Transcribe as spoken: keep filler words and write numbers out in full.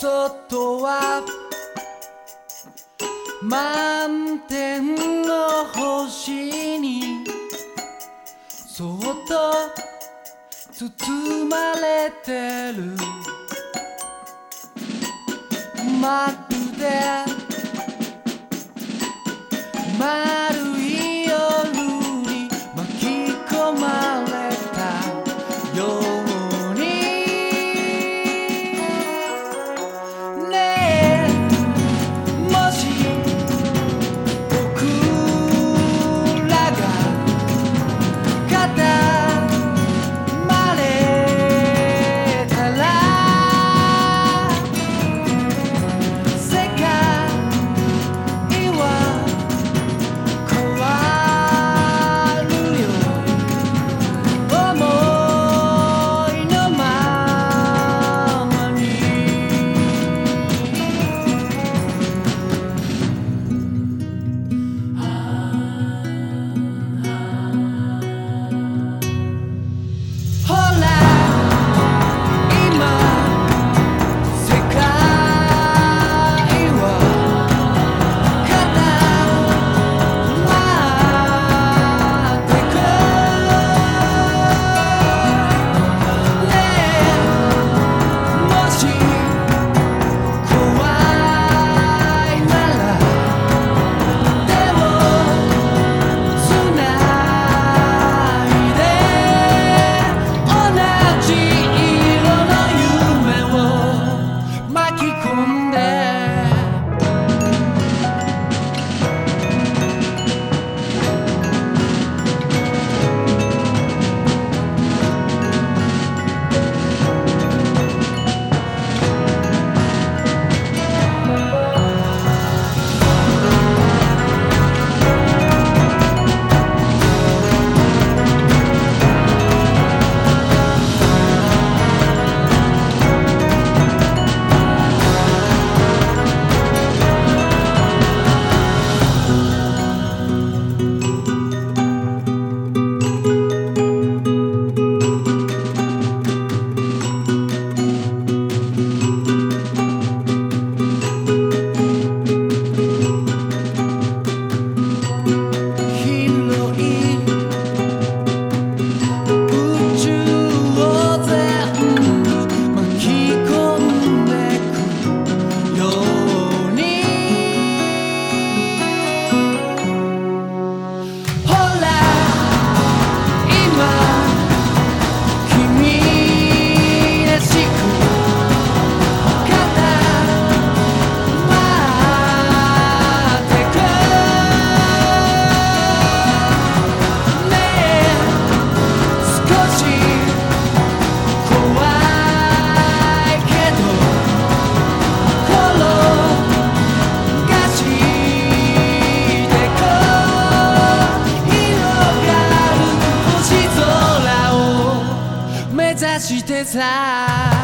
外は満天の星にそっと包まれてる。まるで丸い夜に巻き込まれたようにねえ、もし僕らが固まれたら世界は変わるよ。思いのままにほら今世界は固まってくねえ、もし怖いなら手をつないで同じ色の夢を巻き込んで広い宇宙を全部巻き込んでくようにほら今君らしく固まってくねえ、少し怖いけど転がしてこ広がる星空を目指してさ